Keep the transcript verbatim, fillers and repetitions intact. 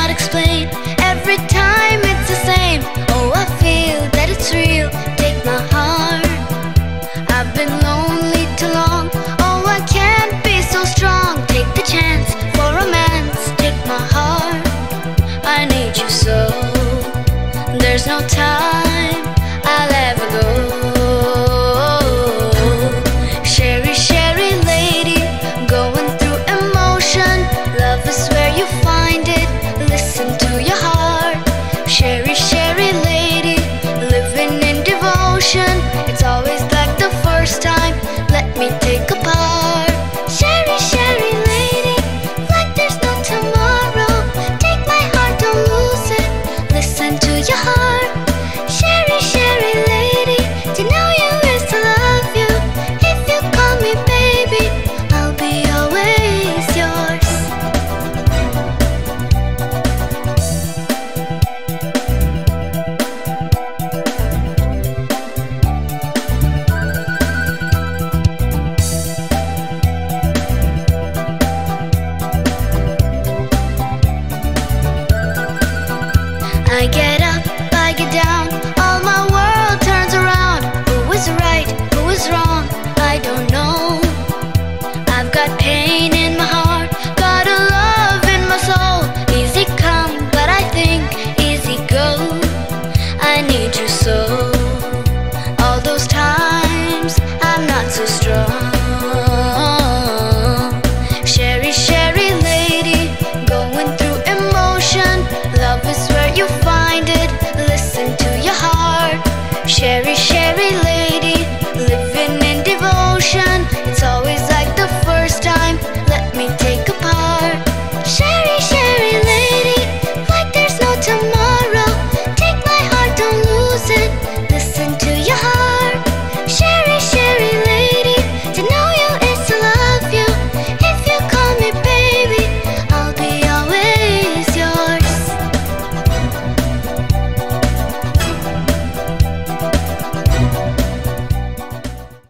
cannot explain. Every time it's the same. Oh, I feel that it's real. Take my heart. I've been lonely too long. Oh, I can't be so strong. Take the chance for romance. Take my heart. I need you so. There's no time.